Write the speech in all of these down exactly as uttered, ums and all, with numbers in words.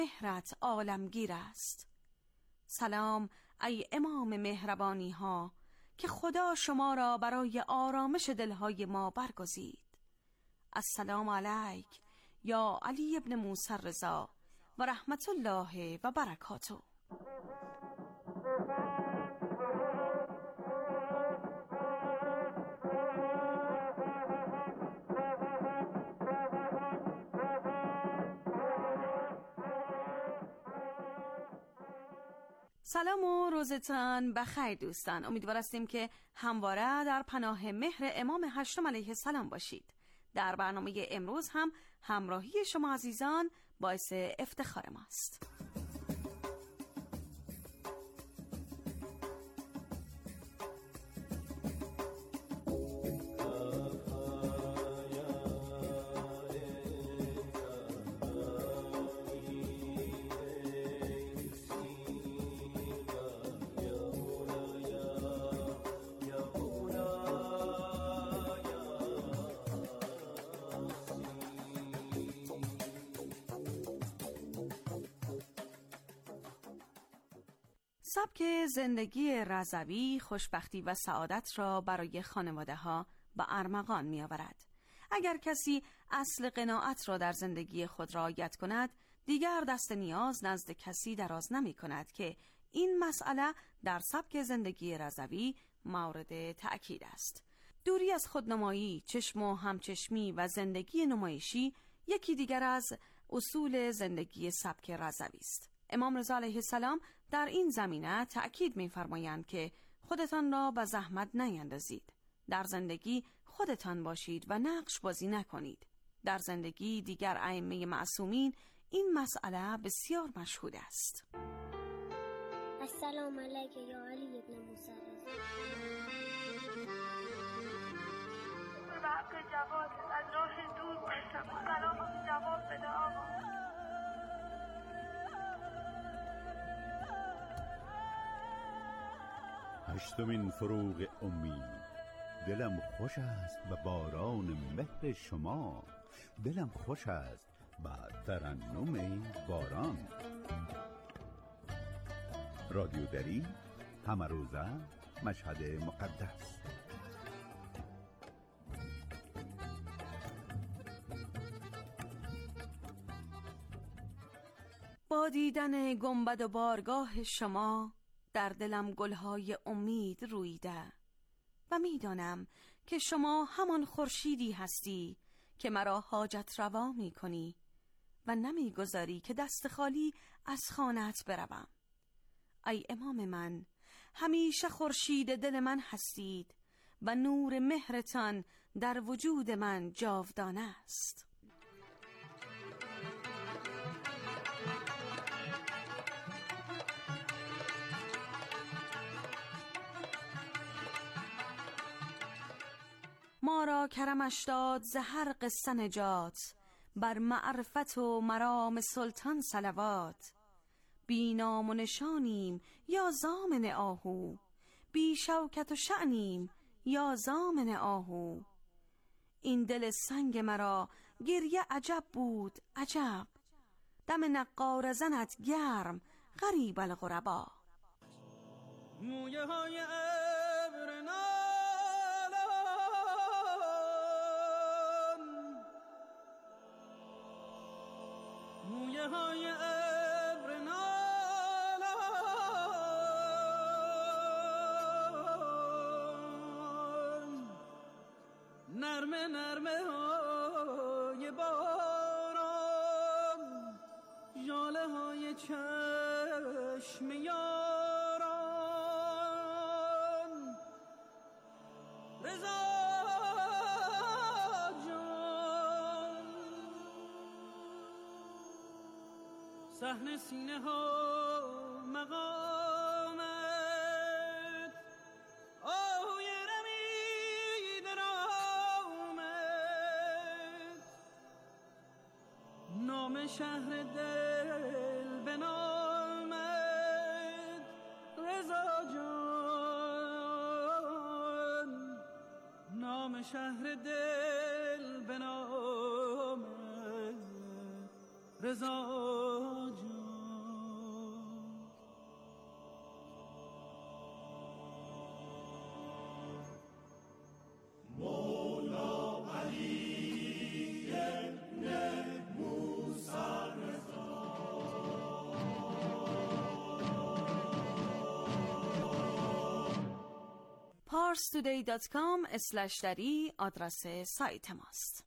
مهرت عالمگیر است. سلام ای امام مهربانی ها که خدا شما را برای آرامش دلهای ما برگزید. السلام علیک یا علی ابن موسی رضا و رحمت الله و برکاته. سلام و روزتان بخیر دوستان. امیدوار هستیم که همواره در پناه مهر امام هشتم علیه السلام باشید. در برنامه امروز هم همراهی شما عزیزان باعث افتخار ماست. سبک زندگی رضوی خوشبختی و سعادت را برای خانواده ها به ارمغان می آورد. اگر کسی اصل قناعت را در زندگی خود رعایت کند، دیگر دست نیاز نزد کسی دراز نمی کند که این مسئله در سبک زندگی رضوی مورد تأکید است. دوری از خودنمایی، چشم و همچشمی و زندگی نمایشی یکی دیگر از اصول زندگی سبک رضوی است. امام رضا علیه السلام در این زمینه تأکید می‌فرمایند که خودتان را به زحمت نیندازید. در زندگی خودتان باشید و نقش بازی نکنید. در زندگی دیگر ائمه معصومین این مسئله بسیار مشهود است. السلام علیک یا علی ابن موسی رضا. به حق جواد از راه دور باشم. سلام جواد بده آقا. هشتمین فروغ امید. دلم خوش است به باران مهر شما، دلم خوش است به ترنم باران. رادیو دری، همه روزه، مشهد مقدس. با دیدن گنبد و بارگاه شما در دلم گلهای امید رویده و میدانم که شما همان خورشیدی هستی که مرا حاجت روا می کنی و نمیگذاری که دست خالی از خانه‌ات بروم. ای امام من، همیشه خورشید دل من هستید و نور مهرتان در وجود من جاودانه است. ما را کرمش داد ز هر قصه نجات، بر معرفت و مرام سلطان صلوات. بی نام و نشانیم یا زامن آهو، بی شوکت و شأنیم یا زامن آهو. این دل سنگ مرا گریه عجب بود عجب، دم نقار زنت گرم غریب الغربا. مویه های ابر مویه های ابر نالان، نرمه نرمه های باران، ژاله های چشم یاران. رضا صحن سینه ها مقامت، آهوی رمید رامت. نام شهر دل به نامت رضا جان، نام شهر دل به نامت رضا جان. پارس تودی دات کام اسلش دری آدرس سایت ماست.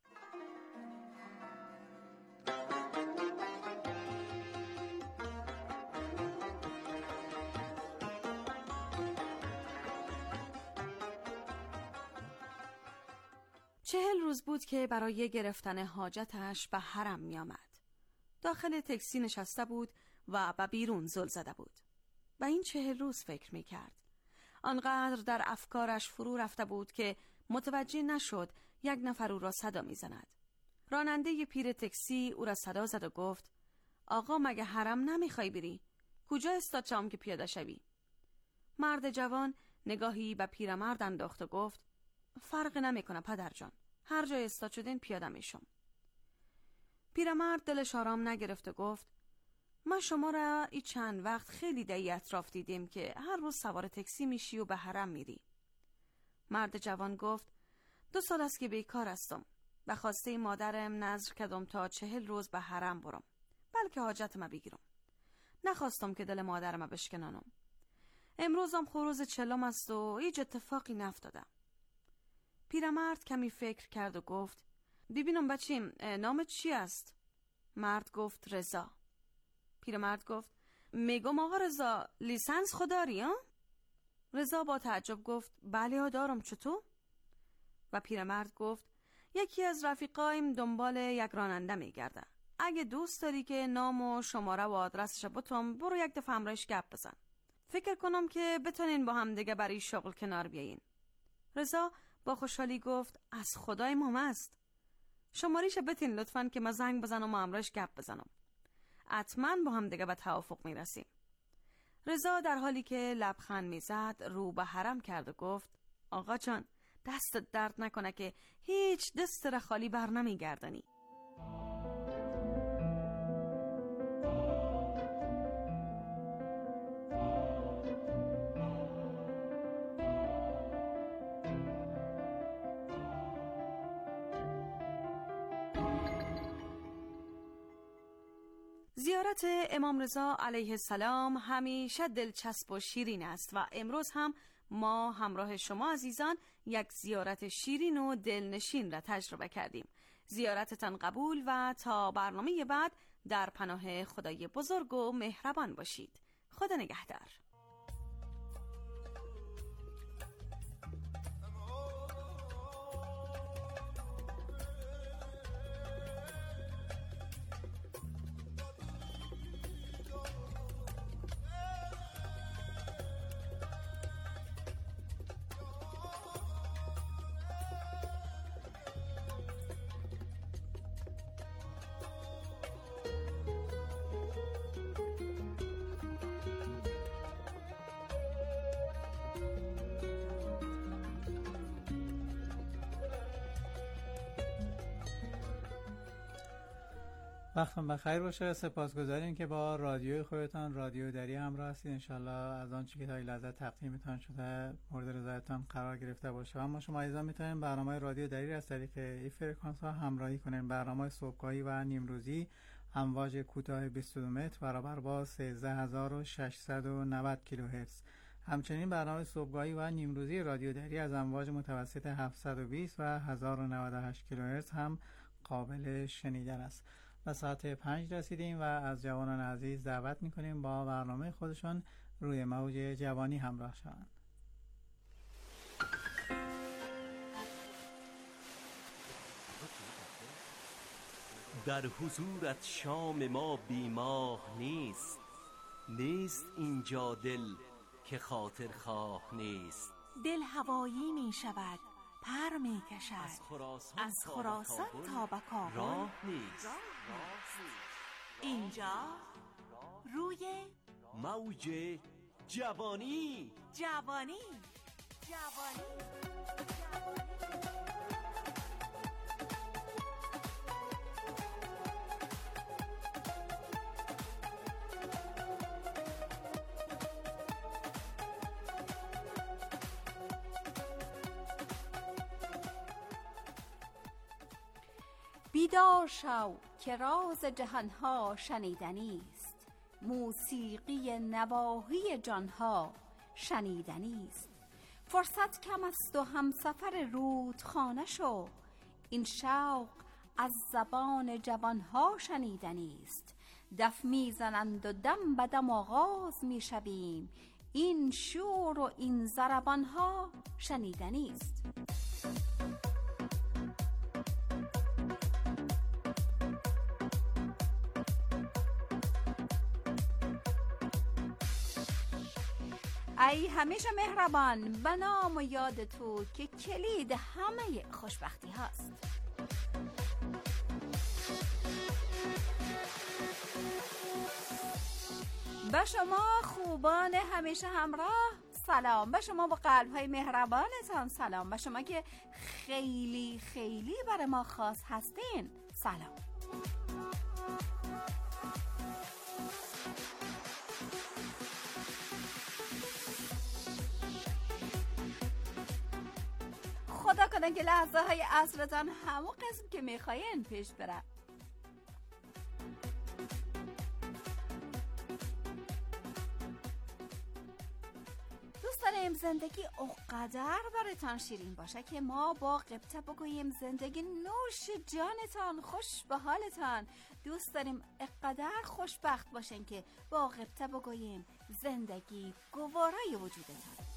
چهل روز بود که برای گرفتن حاجتش به حرم می آمد. داخل تاکسی نشسته بود و به بیرون زل زده بود و این چهل روز فکر می کرد. آنقدر در افکارش فرو رفته بود که متوجه نشد یک نفر او را صدا می زند. راننده پیر تاکسی او را صدا زد و گفت آقا مگه حرم نمی خوای بری؟ کجا استاد شام که پیاده شوی؟ مرد جوان نگاهی به پیرمرد انداخت و گفت فرق نمی کنه پدر جان، هر جای استاد شدین پیاده میشم. پیرمرد دلش آرام نگرفت و گفت ما شما را این چند وقت خیلی دی اطراف دیدیم که هر روز سوار تاکسی میشی و به حرم میری. مرد جوان گفت دو سال است که بیکار هستم. به خواسته مادرم نذر کردم تا چهل روز به حرم برم، بلکه حاجتم بگیرم. نخواستم که دل مادرم بشکنانم. امروزم خروز چلم است و هیچ اتفاقی نفتادم. پیرمرد کمی فکر کرد و گفت ببینم بچیم نامت چی است؟ مرد گفت رضا. پیرمرد گفت میگم آقا رضا لیسانس خود داری ها؟ رضا با تعجب گفت بله ها دارم، چطور؟ و پیرمرد گفت یکی از رفیقایم دنبال یک راننده میگرده. اگه دوست داری که نام و شماره و آدرسش بتم برو یک دفعه همراهش گپ بزن. فکر کنم که بتونین با هم دیگه برای شغل کنار بیاین. رضا با خوشحالی گفت از خدای مام است. شماریش بتین لطفاً که ما زنگ بزنم و همراهش گپ بزنم. حتما با هم دیگه به توافق میرسیم. رضا در حالی که لبخند میزد رو به حرم کرد و گفت آقا جان دست درد نکنه که هیچ دست را خالی بر نمیگردانی. زیارت امام رضا علیه السلام همیشه دلچسب و شیرین است و امروز هم ما همراه شما عزیزان یک زیارت شیرین و دلنشین را تجربه کردیم. زیارتتان قبول و تا برنامه بعد در پناه خدای بزرگ و مهربان باشید. خدا نگهدار. وقتتون بخیر باشه. سپاسگزاریم که با رادیوی خودتان رادیو دری همراه هستید. انشالله از آن چیزی که تا این لحظه تقدیمتان شده مورد رضایتتان قرار گرفته باشه. اما شما عزیزان میتونید برنامه رادیو دری را از طریق این فرکانس ها همراهی کنین. برنامه صبحگاهی و نیمروزی امواج کوتاه بیست و دو متر برابر با سیزده هزار و ششصد و نود کیلوهرتز. همچنین برنامه صبحگاهی و نیمروزی رادیو دری از امواج متوسط هفتصد و بیست و هزار و نود و هشت کیلوهرتز هم قابل شنیدن است. و ساعت پنج رسیدیم و از جوانان عزیز دعوت میکنیم با برنامه خودشون روی موج جوانی همراه شوند. در حضورت شام ما بیماه نیست، نیست اینجا دل که خاطر خواه نیست. دل هوایی می شود، پر می کشد از خراسان, از خراسان تا به کابل راه نیست. اینجا روی موج جوانی جوانی جوانی بیدار شو که راز جهانها شنیدنی است، موسیقی نواحی جانها شنیدنی است. فرصت کم است و همسفر رودخانه شو. این شوق از زبان جوانها شنیدنی است. دف میزنند و دم به دم آغاز میشویم. این شور و این ضربانها شنیدنی است. ای همیشه مهربان، به نام و یاد تو که کلید همه خوشبختی هاست. به شما خوبان همیشه همراه سلام. به شما با قلب‌های مهربانتان سلام. به شما که خیلی خیلی برای ما خاص هستین سلام. خدا کنه که لحظه های عصرتان همون قسم که میخواین پیش بره. دوست داریم زندگی اقدر براتان شیرین باشه که ما با غبطه بگوییم زندگی نوش جانتان، خوش به حالتان. دوست داریم اقدر خوشبخت باشین که با غبطه بگوییم زندگی گوارای وجودتان.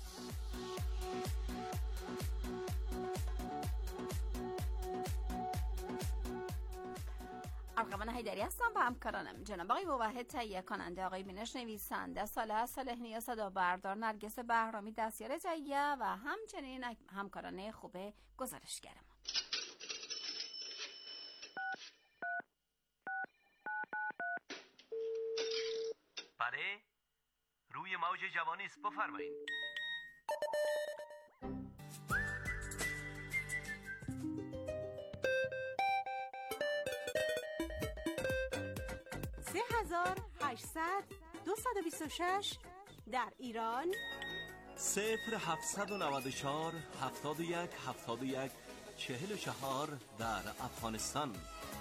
ارقمان حیدری هستم با همکارانم جناب آقای موحد تهیه کننده، آقای بینش نویسنده، صالح صالحی صدا بردار، نرگس بهرامی دستیار تهیه و همچنین همکاران خوب گزارشگرم. بله، روی موج جوانی است، بفرمایید. سه هزار هشتصد دویست و بیست و شش در ایران، صفر هفتصد و نود و چهار هفتاد و یک هفتاد و یک چهل و چهار در افغانستان.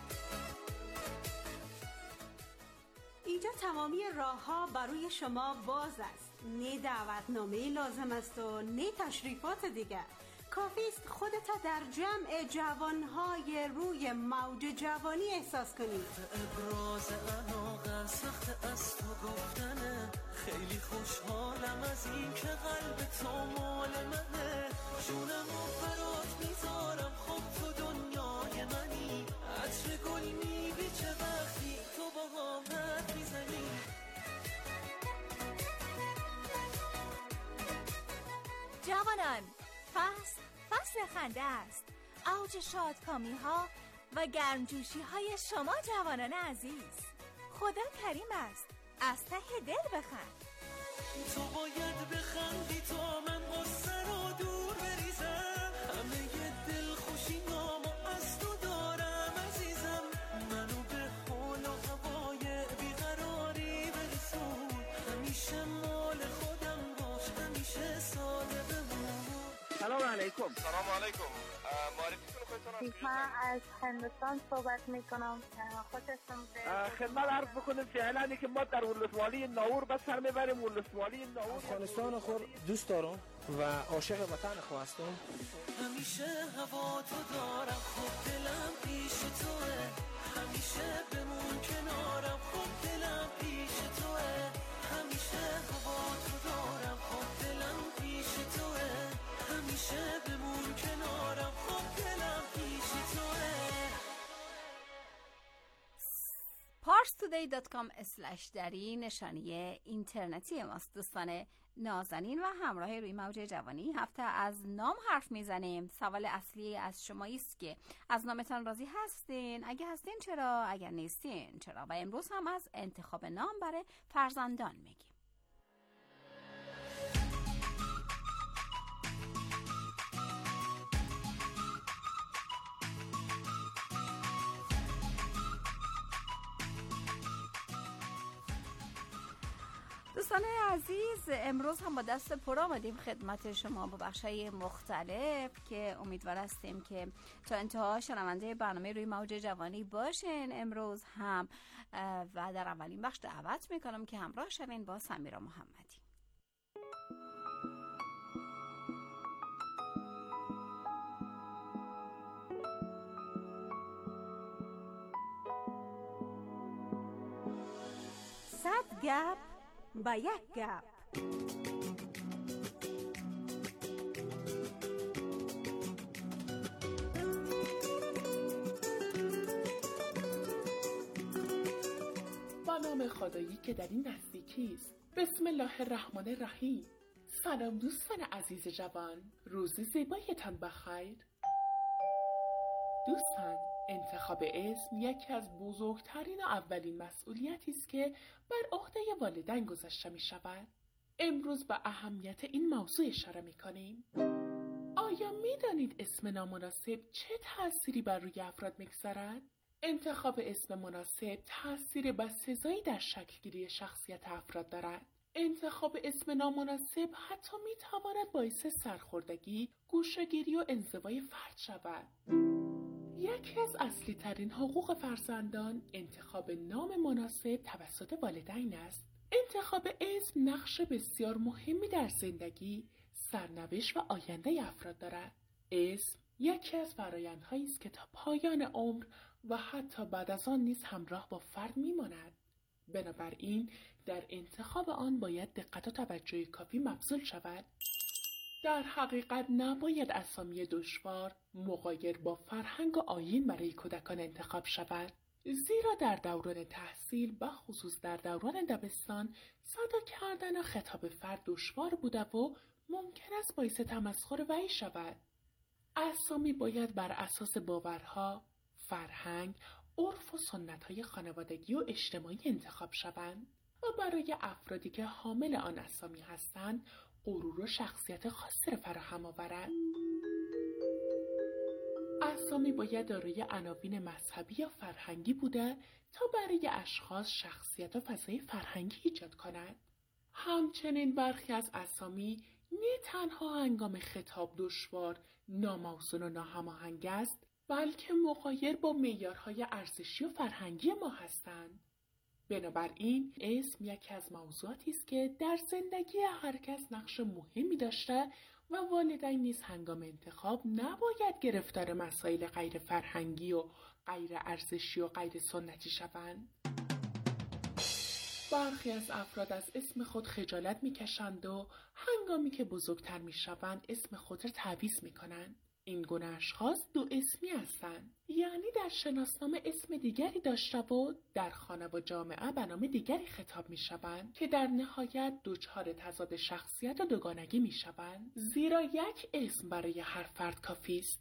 اینجا تمامی راه ها برای شما باز است. نه دعوتنامه لازم است و نه تشریفات دیگر. کافی است خودت در جمع جوانهای روی موج جوانی احساس کنید. ابراز علاقه سخت از تو گفتنه، خیلی خوشحالم از این که قلب تو مال منه. جونمو برات میذارم، خب تو دنیای منی. عطر گل میبیچه وقتی تو با هم حرف میزنی. جوانان، فصل فصل خنده است. اوج شادکامی ها و گرمجوشی های شما جوانان عزیز. خدا کریم است، از ته دل بخند. تو باید بخندی تا من غصه رو دور بریزم. همه ی دل خوشی نامو از تو دارم عزیزم. منو به حال و هوای بیقراری برسون. همیشه مال خودم باش، همیشه ساده بمون. سلام علیکم. سلام علیکم. معرفیتون خودتون. من از هندوستان صحبت میکنم. خوشتون بیاد. خدمت عرض بکنیم فعلا که ما در ولسوالی ناور بس سر میبریم. ولسوالی ناور افغانستان خود دوست دارم و عاشق وطن خود هستم. همیشه هوا تو دارم، خب دلم پیش توه. همیشه بمون کنارم، خب دلم پیش توه. همیشه هوا تو دارم، خب دلم پیش توه. همیشه بمون کنارم، خب دلم پیش توه. پارس تودی دات کام اسلش دری نشانی اینترنتی ماست. دوستان نازنین و همراه روی موج جوانی، هفته از نام حرف میزنیم. سوال اصلی از شما است که از نامتان راضی هستین؟ اگه هستین چرا؟ اگر نیستین چرا؟ و امروز هم از انتخاب نام برای فرزندان میگیم. دوستان عزیز، امروز هم با دست پر آمدیم خدمت شما با بخشای مختلف که امیدوار هستیم که تا انتها شنونده برنامه روی موج جوانی باشین امروز هم. و در اولین بخش دعوت میکنم که همراه شوین با سمیرا محمدی. صد گپ با یک گپ. با نام خدایی که در این نزدیکی است. بسم الله الرحمن الرحیم. سلام دوستان عزیز جوان، روز زیبایتان بخیر. دوستان، انتخاب اسم یکی از بزرگترین و اولین مسئولیتی است که بر عهده والدین گذاشته می شود. امروز به اهمیت این موضوع اشاره می کنیم. آیا می دانید اسم نامناسب چه تأثیری بر روی افراد می گذارد؟ انتخاب اسم مناسب تأثیر بسزایی در شکلگیری شخصیت افراد دارد. انتخاب اسم نامناسب حتی می تواند باعث سرخوردگی، گوشه‌گیری و انزوای فرد شود. یکی از اصلی ترین حقوق فرزندان انتخاب نام مناسب توسط والدین است. انتخاب اسم نقش بسیار مهمی در زندگی، سرنوشت و آینده افراد دارد. اسم یکی از فرآیندهایی است که تا پایان عمر و حتی بعد از آن نیز همراه با فرد میماند. بنابراین در انتخاب آن باید دقت و توجه کافی مبذول شود. در حقیقت نباید اسامی دشوار مغایر با فرهنگ و آیین برای کودکان انتخاب شود، زیرا در دوران تحصیل و خصوص در دوران دبستان صدا کردن خطاب فرد دشوار بوده و ممکن است باعث تمسخر وی شود. اسامی باید بر اساس باورها، فرهنگ، عرف و سنت‌های خانوادگی و اجتماعی انتخاب شوند و برای افرادی که حامل آن اسامی هستند غرور و شخصیت خاصی را فراهم آورد. اسامی باید دارای عناوین مذهبی یا فرهنگی بوده تا برای اشخاص شخصیت و فضای فرهنگی ایجاد کند. همچنین برخی از اسامی نه تنها هنگام خطاب دشوار، ناموزون و ناهماهنگ است، بلکه مغایر با معیارهای ارزشی و فرهنگی ما هستند. بنابراین اسم یکی از موضوعاتی است که در زندگی هر کس نقش مهمی داشته و والدین نیز هنگام انتخاب نباید گرفتار مسائل غیر فرهنگی و غیر ارزشی و غیر سنتی شوند. برخی از افراد از اسم خود خجالت می‌کشند و هنگامی که بزرگتر می‌شوند اسم خود را تعویض می‌کنند. این گونه اشخاص دو اسمی هستند، یعنی در شناسنامه اسم دیگری داشته و در خانه و جامعه به نام دیگری خطاب می شوند که در نهایت دچار تضاد شخصیت و دوگانگی می شوند، زیرا یک اسم برای هر فرد کافی است.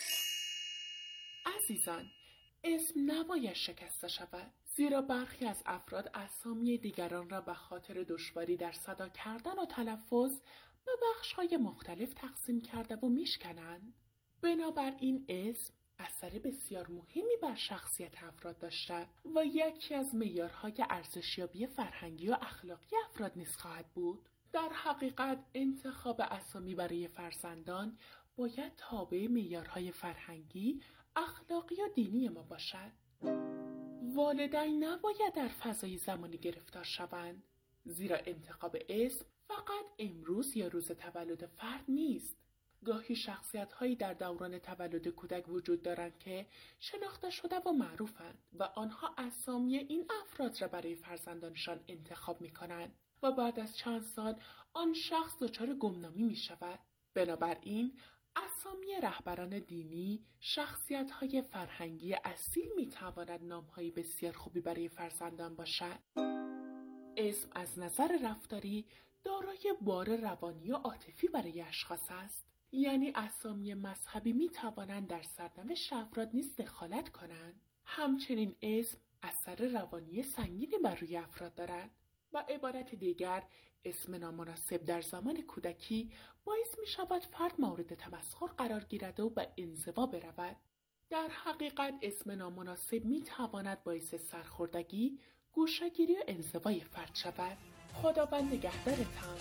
عزیزان، اسم نباید شکسته شود، زیرا برخی از افراد اسامی دیگران را به خاطر دشواری در صدا کردن و تلفظ به بخش‌های مختلف تقسیم کرده و میشکنند. بنابراین اسم اثر بسیار مهمی بر شخصیت افراد داشته و یکی از معیارهای ارزشیابی فرهنگی و اخلاقی افراد نیز خواهد بود. در حقیقت انتخاب اسامی برای فرزندان باید تابع معیارهای فرهنگی، اخلاقی و دینی ما باشد. والدین نباید در فضای زمانی گرفتار شوند، زیرا انتخاب اسم فقط امروز یا روز تولد فرد نیست. گاهی شخصیت‌هایی در دوران تولد کودک وجود دارند که شناخته شده و معروفند و آنها اسامی این افراد را برای فرزندانشان انتخاب می‌کنند و بعد از چند سال آن شخص دچار گمنامی می‌شود. بنابراین اسامی رهبران دینی، شخصیت‌های فرهنگی اصیل می‌تواند نام‌های بسیار خوبی برای فرزندان باشد. اسم از نظر رفتاری دارای بار روانی و عاطفی برای اشخاص است، یعنی اسامی مذهبی می توانند در سرنوشت افراد نیز دخالت کنند. همچنین اسم اثر روانی سنگینی بر روی افراد دارد. با عبارت دیگر، اسم نامناسب در زمان کودکی باعث می شود فرد مورد تمسخر قرار گیرد و به انزوا برود. در حقیقت اسم نامناسب می تواند باعث سرخوردگی، گوشه‌گیری و انزوای فرد شود. خداوند نگهدارتان.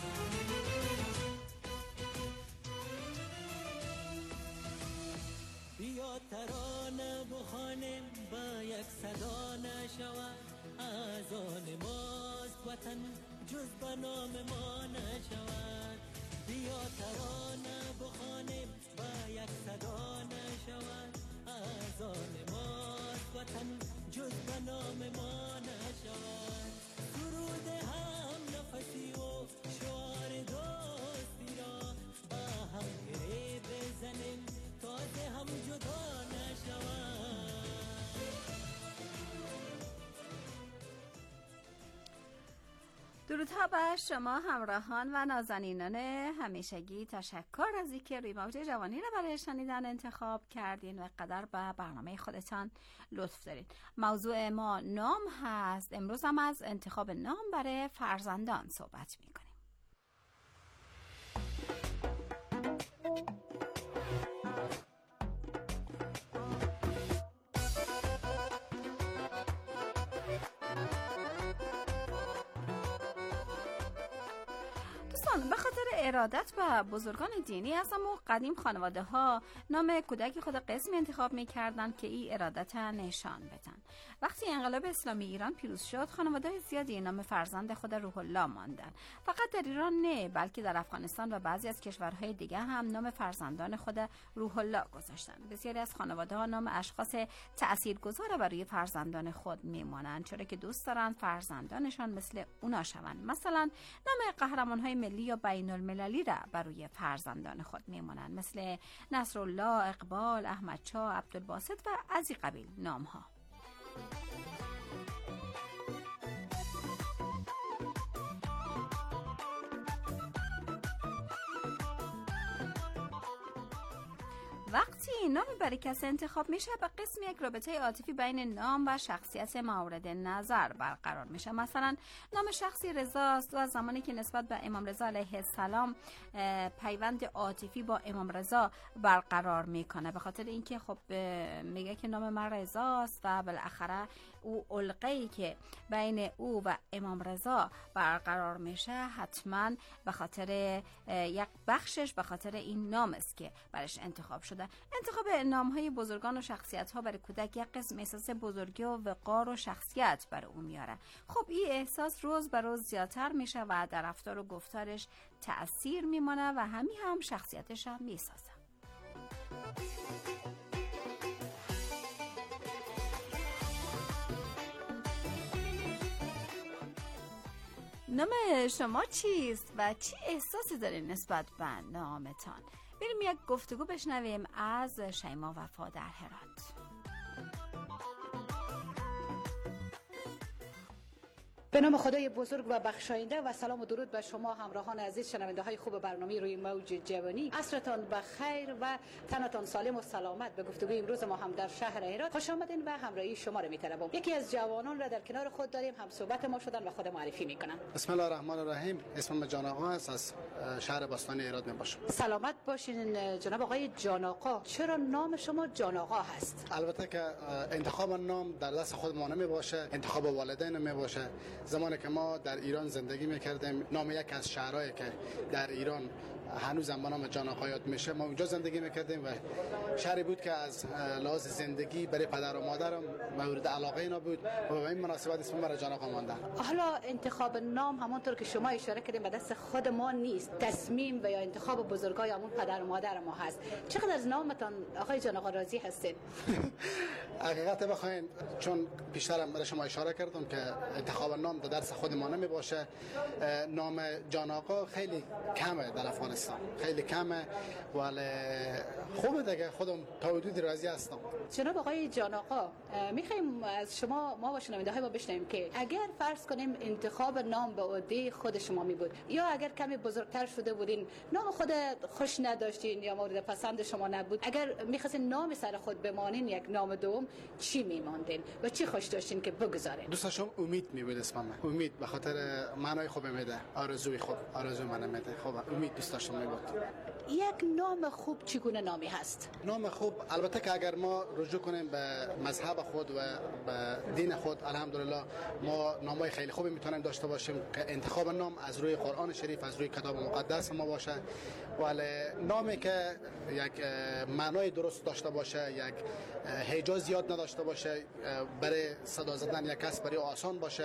بیا ترانه بخوانیم با یک صدا نشود، از آن ماست وطن جز به نام ما نشود. بیا ترانه بخوانیم با یک صدا نشود، از آن ماست وطن جز به نام ما نشود. سرود هم نفسی و شعار دوستی را با هم گره بزنیم تازه هم جدا نشویم. درودها به شما همراهان و نازنینان همیشگی. تشکر از اینکه روی موج جوانی را برای شنیدن انتخاب کردین و قدر به برنامه خودتان لطف دارین. موضوع ما نام هست. امروز هم از انتخاب نام برای فرزندان صحبت میکنیم. به خاطر ارادت به بزرگان دینی از اما قدیم خانواده ها نام کودک خود قسمی انتخاب می کردن که این ارادت نشان بدن. وقتی انقلاب اسلامی ایران پیروز شد، خانواده زیادی نام فرزند خود روح الله ماندن. فقط در ایران نه، بلکه در افغانستان و بعضی از کشورهای دیگه هم نام فرزندان خود روح الله گذاشتن. بسیاری از خانواده ها نام اشخاص تاثیرگذار برای فرزندان خود میمانند، چرا که دوست دارن فرزندانشان مثل اونا شون. مثلا نام قهرمان های ملی یا بین المللی را برای فرزندان خود میمانند، مثل نصرالله، اقبال، احمدشاه، عبدالباسط و از این قبیل نام ها. وقتی نامی برای کسی انتخاب میشه، به قسم یک رابطه عاطفی بین نام و شخصیت مورد نظر برقرار میشه. مثلا نام شخصی رضاست و از زمانی که نسبت به امام رضا علیه السلام پیوند عاطفی با امام رضا برقرار میکنه، به خاطر اینکه خب میگه که نام من رضاست و بالاخره او علقه‌ای که بین او و امام رضا برقرار میشه حتما به خاطر یک بخشش به خاطر این نام است که برش انتخاب شده. انتخاب نام‌های بزرگان و شخصیت‌ها برای کودک یک قسم احساس بزرگی و وقار و شخصیت برای او میاره. خب این احساس روز به روز زیادتر میشه و در رفتار و گفتارش تأثیر میمونه و همین هم شخصیتش هم میسازه. نام شما چیست و چی احساسی دارین نسبت به نامتان؟ بریم یک گفتگو بشنویم از شیما وفا در هرات. به نام خدای بزرگ و بخشاینده و سلام و درود به شما همراهان عزیز شنونده های خوب برنامه روی موج جوانی. عصرتان بخیر و تنتان سالم و سلامت. به گفتگوی امروز ما هم در شهر هرات خوش آمدین و همراهی شما رو می‌طلبم. یکی از جوانان را در کنار خود داریم، هم صحبت ما شدن و خود معرفی میکنن. بسم الله الرحمن الرحیم. اسمم جان آقا است، از شهر باستانی هرات میباشم. سلامت باشین جناب آقای جان آقا. چرا نام شما جان آقا هست؟ البته که انتخاب نام در دست خود ما نمیباشه، انتخاب والدین میباشه. زمانی که ما در ایران زندگی میکردیم، نام یک از شهرهایی که در ایران هنوز هم به نام جان آقا یاد میشه، ما اونجا زندگی میکردیم و شهری بود که از لحاظ زندگی برای پدر و مادرم مورد علاقه اینا بود و به این مناسبت اسم مرا جان آقا ماندن. حالا انتخاب نام همونطور که شما اشاره کردیم به دست خود ما نیست، تصمیم و یا انتخاب بزرگای همون پدر و مادر ما هست. چقدر از نامتان آقای جان آقا راضی هستید؟ حقیقت بخواین، چون پیشترم برای شما اشاره کردم که انتخاب نام در دست خود ما نمیباشه، نام جان آقا خیلی کمه در افغانستان، خیلی کمه، ولی خوبه دیگه، خودم تا حدودی راضی هستم. جناب آقای جان آقا، میخوایم از شما ما با شنونده های ما بشنویم که اگر فرض کنیم انتخاب نام به عهده خود شما می بود یا اگر کمی بزرگتر شده بودین نام خود خوش نداشتین یا مورد پسند شما نبود، اگر میخواستین نام سر خود بمانین یک نام دوم، چی میماندین و چی خوش داشتین که بگذارین؟ دوست داشتم امید می بود اسمم. امید به خاطر معنای خوب میده، آرزوی خوب، آرزو من میده. خب امید دوست داشتم می بود. یک نام خوب چگونه نامی هست؟ نام خوب البته که اگر ما رجوع کنیم به مذهب خود و به دین خود، الحمدلله ما نامای خیلی خوبی میتونیم داشته باشیم که انتخاب نام از روی قرآن شریف، از روی کتاب مقدس ما باشه، ولی نامی که یک معنای درست داشته باشه، یک هجا زیاد نداشته باشه، برای صدا زدن یک کس برای آسان باشه،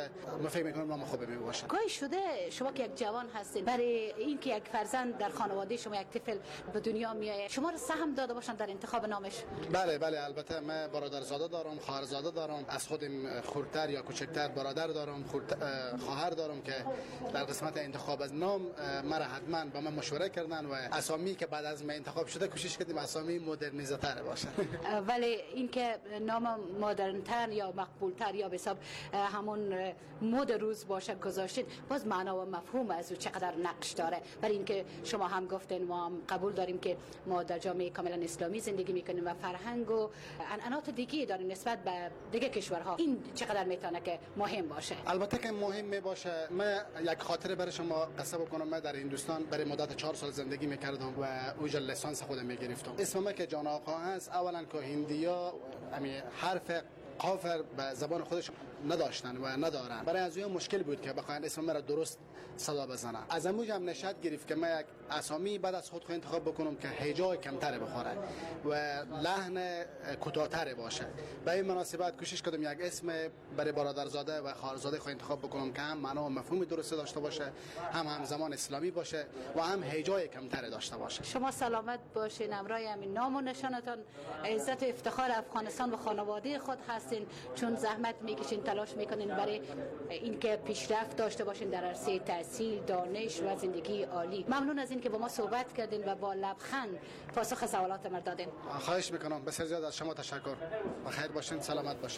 من فکر میکنم نام خوبی می باشه. گاهی شده شما که یک جوان هستید، برای اینکه یک فرزند در خانواده شما یک طفل به دنیا میاد، شما رو سهم داده باشن در انتخاب نامش؟ بله بله، البته من برادرزاده دارم، خواهرزاده دارم، از خودم خردتر یا کوچکتر برادر دارم، خواهر دارم که در قسمت انتخاب از نام مرا حتما با من مشوره کردن و اسامی که بعد از من انتخاب شده کوشش کردیم اسامی مدرنیزه تر باشه. ولی اینکه نام مدرن تر یا مقبول تر یا به حساب همون مد روز باشه گذاشتید، باز معنا و مفهوم از او چقدر نقش داره. برای اینکه شما هم گفتین ما هم قبول داریم که ما در جامعه کاملا اسلامی زندگی میکنیم و فرهنگ و عنعنات دیگه داریم نسبت به دیگه کشورها. این چقدر میتونه که مهم باشه؟ البته که مهم می باشه. من یک خاطره برای شما قصه بکنم. من در هندوستان برای مدت چهار سال زندگی میکردم و اونجا لیسانس خودم میگرفتم. اسم من که جان آقا هست، اولا که هندیا همین حرف قاف به زبان خودش نداشتن و ندارن. برای از اون مشکل بود که بخواین اسم مرا درست صدا بزنن. از اموج هم نشد گرفت که من یک اسامی بعد از خود خود انتخاب بکنم که هجای کمتر بخوره و لحن کوتاه‌تر باشه. به این مناسبت کوشش کردم یک اسم برای برادرزاده و خواهرزاده خود انتخاب بکنم که هم معنا و مفهوم درست داشته باشه، هم همزمان اسلامی باشه و هم هجای کمتر داشته باشه. شما سلامت باشین. امرای همین نام و نشانتان عزت و افتخار افغانستان و خانواده خود هستین، چون زحمت میکشین، تلاش میکنین برای اینکه پیشرفت داشته باشین در عرصه تحصیل، دانش و زندگی عالی. ممنون از اینکه با ما صحبت کردین و با لبخند پاسخ سوالات ما دادین. خواهش میکنم. بسیار زیاد از شما تشکر. بخیر باشین، سلامت باشین.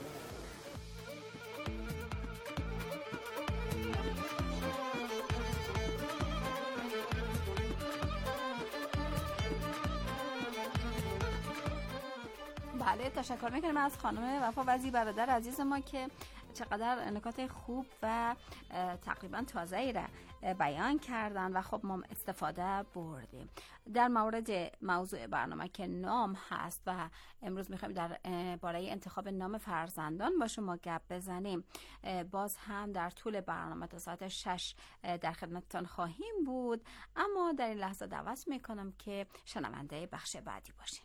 بله، تشکر میکنم از خانم وفا وزیر، برادر عزیز ما، که چقدر نکات خوب و تقریبا تازه‌ای را بیان کردن و خب ما استفاده بردیم. در مورد موضوع برنامه که نام هست و امروز میخوایم در باره انتخاب نام فرزندان با شما گپ بزنیم، باز هم در طول برنامه تا ساعت شش در خدمتتان خواهیم بود، اما در این لحظه دعوت میکنم که شنونده بخش بعدی باشین.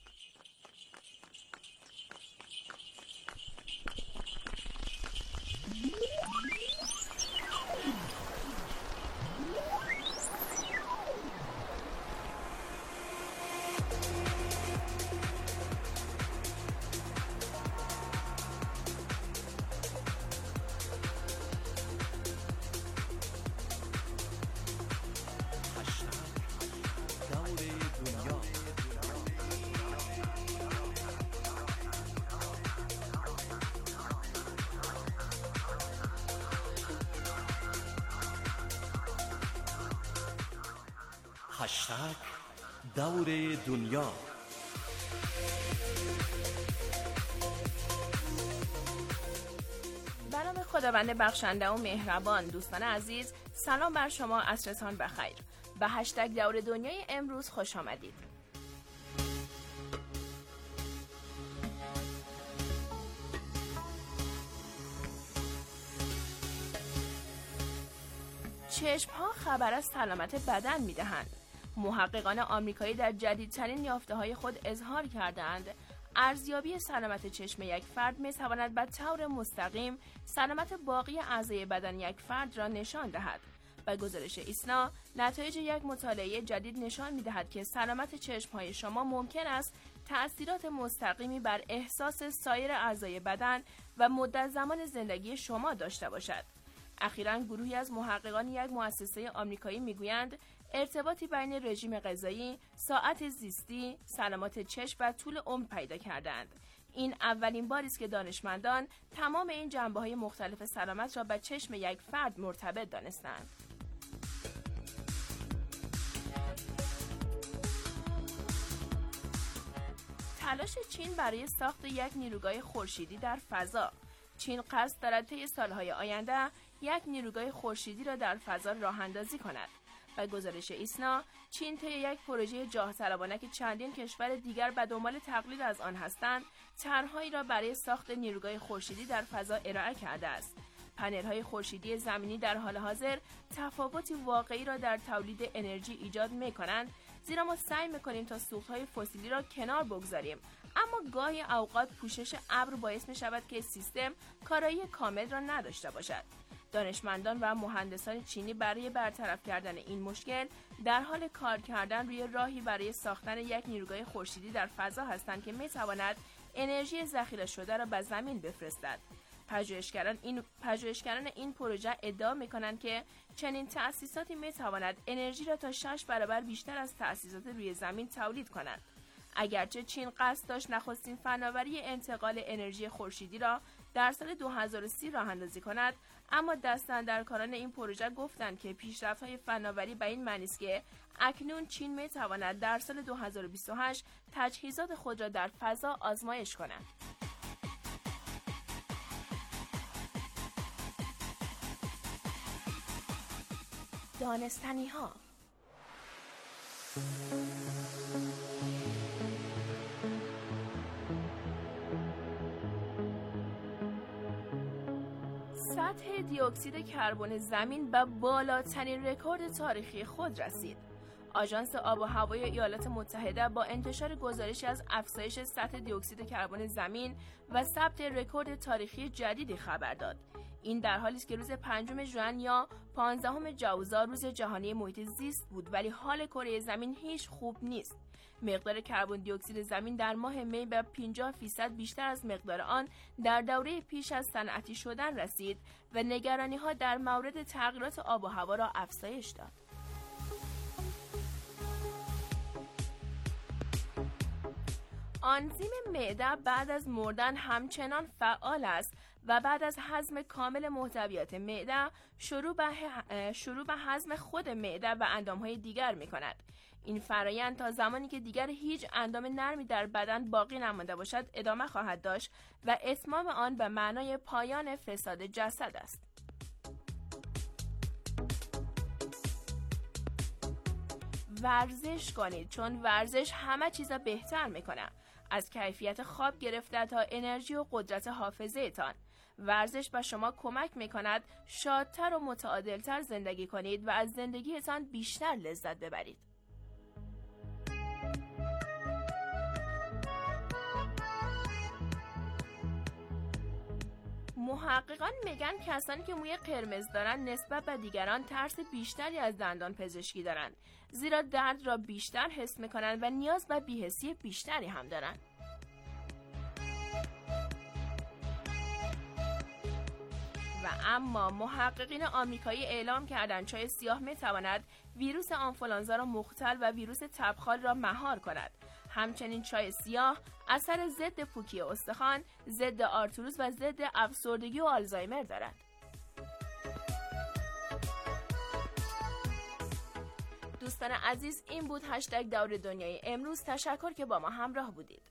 هشتگ دور دنیا. به نام خداوند بخشنده و مهربان. دوستان عزیز، سلام بر شما، عصرتان بخیر. به هشتگ دور دنیای امروز خوش آمدید. چشم‌ها خبر از سلامت بدن می‌دهند. محققان آمریکایی در جدیدترین یافته‌های خود اظهار کردند ارزیابی سلامت چشم یک فرد می‌تواند به طور مستقیم سلامت باقی اعضای بدن یک فرد را نشان دهد. به گزارش ایسنا، نتایج یک مطالعه جدید نشان می‌دهد که سلامت چشم‌های شما ممکن است تأثیرات مستقیمی بر احساس سایر اعضای بدن و مدت زمان زندگی شما داشته باشد. اخیراً گروهی از محققان یک مؤسسه آمریکایی میگویند ارتباطی بین رژیم غذایی، ساعت زیستی، سلامت چشم و طول عمر پیدا کردند. این اولین باری است که دانشمندان تمام این جنبه‌های مختلف سلامت را به چشم یک فرد مرتبط دانستند. تلاش چین برای ساخت یک نیروگاه خورشیدی در فضا. چین قصد دارد طی سالهای آینده یک نیروگاه خورشیدی را در فضا راه اندازی کند. به گزارش ایسنا، چین طی یک پروژه جاه طلبانه که چندین کشور دیگر به دنبال تقلید از آن هستند، طرحهایی را برای ساخت نیروگاه خورشیدی در فضا ارائه کرده است. پنل‌های خورشیدی زمینی در حال حاضر تفاوتی واقعی را در تولید انرژی ایجاد می‌کنند، زیرا ما سعی می‌کنیم تا سوخت‌های فسیلی را کنار بگذاریم، اما گاهی اوقات پوشش ابر باعث می‌شود که سیستم کارایی کامل را نداشته باشد. دانشمندان و مهندسان چینی برای برطرف کردن این مشکل در حال کار کردن روی راهی برای ساختن یک نیروگاه خورشیدی در فضا هستند که میتواند انرژی ذخیره شده را به زمین بفرستد. پژوهشگران این پژوهشگران این پروژه ادعا می‌کنند که چنین تأسیساتی می‌تواند انرژی را تا شش برابر بیشتر از تأسیسات روی زمین تولید کند. اگرچه چین قصد داشت نخستین فناوری انتقال انرژی خورشیدی را در سال دو هزار و سی راه اندازی کند، اما دستاندرکاران این پروژه گفتند که پیشرفت‌های فناوری به این معنی است که اکنون چین می‌تواند در سال دو هزار و بیست و هشت تجهیزات خود را در فضا آزمایش کند. دانستنی ها. سطح دی اکسید کربن زمین به بالاترین رکورد تاریخی خود رسید. آژانس آب و هوای ایالات متحده با انتشار گزارشی از افزایش سطح دی اکسید کربن زمین و ثبت رکورد تاریخی جدیدی خبر داد. این در حالی است که روز پنجم ژوئن یا پانزدهم جوزا روز جهانی محیط زیست بود، ولی حال کره زمین هیچ خوب نیست. مقدار کربن دی اکسید زمین در ماه می به پنجاه درصد بیشتر از مقدار آن در دوره پیش از صنعتی شدن رسید و نگرانی‌ها در مورد تغییرات آب و هوا را افزایش داد. آنزیم معده بعد از مردن همچنان فعال است و بعد از هضم کامل محتویات معده شروع به شروع به هضم خود معده و اندام‌های دیگر می‌کند. این فرایند تا زمانی که دیگر هیچ اندام نرمی در بدن باقی نمانده باشد ادامه خواهد داشت و اتمام آن به معنای پایان فساد جسد است. ورزش کنید، چون ورزش همه چیز بهتر میکنه، از کیفیت خواب گرفته تا انرژی و قدرت حافظه تان. ورزش به شما کمک میکند شادتر و متعادلتر زندگی کنید و از زندگیتان بیشتر لذت ببرید. محققان میگن کسانی که موی قرمز دارن نسبت به دیگران ترس بیشتری از دندان پزشکی دارن، زیرا درد را بیشتر حس میکنن و نیاز به بی‌حسی بیشتری هم دارن. و اما محققین آمریکایی اعلام کردند چای سیاه میتواند ویروس آنفولانزا را مختل و ویروس تبخال را مهار کند. همچنین چای سیاه اثر ضد پوکی استخوان، ضد آرتروز و ضد افسردگی و آلزایمر دارد. دوستان عزیز، این بود هشتگ دور دنیای امروز. تشکر که با ما همراه بودید.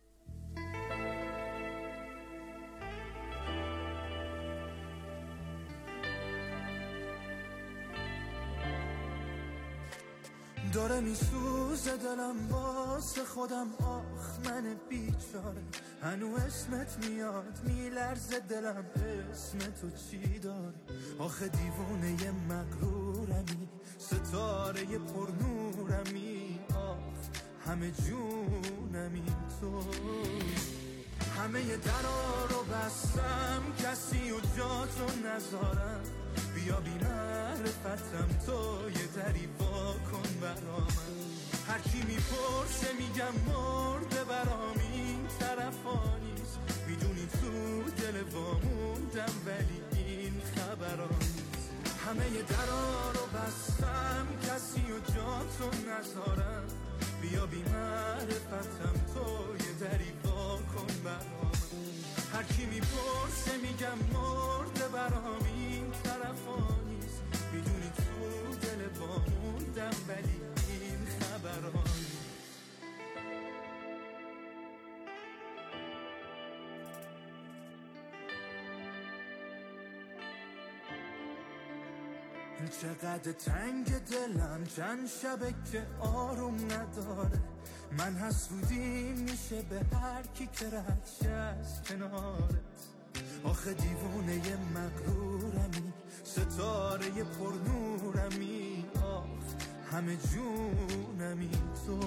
داره میسوزه دلم واسه خودم، آخ من بیچاره، هنو اسمت میاد میلرزه دلم، اسم تو چی داری؟ آخه دیوونه مغرورمی، ستاره پرنورمی، آخ همه جونمی تو. همه درا رو بستم، کسی و جاتو نذارم، بیا بی معرفتم تو یه دری وا کن برام. هر کی میپرسه میگم مرده برام، این طرفا نیست، میدونی تو دل واموندم ولی این خبرا نیست. همه درا رو بستم، کسی و جاتو نذارم، بیا بی معرفتم تو یه دری وا کن برام. هر کی میپرسه میگم مرده برام، این طرفا نیست، میدونی تو دل واموندم ولی این خبرا نیست. چقدر تنگ دلم، چند شبه که آروم نداره، من حسودی میشه به هر کی که ردش از کنارت. آخه دیوونه مغرورمی، ستاره پرنورمی، آخ همه جونمی تو.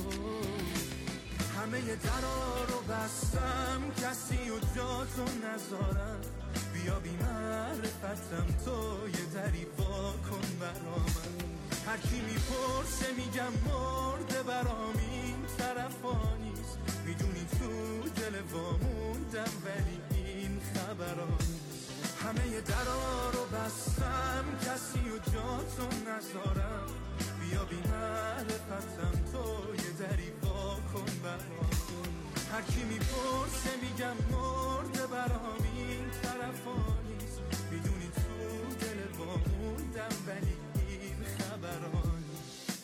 همه درا رو بستم، کسی و جاتو نذارم، بیا بی معرفتم تو یه دری وا کن برامن. هر کی میپرسه میگم مرده برام این طرفا نیست، میدونی تو دل واموندم ولی این خبرا نیست. همه درا رو بستم کسی و جاتو نذارم، بیا بی معرفتم تو یه دری وا کن برام. هر کی میپرسه میگم مرده برام این طرفا نیست، میدونی تو دل واموندم ولی این خبرا نیست.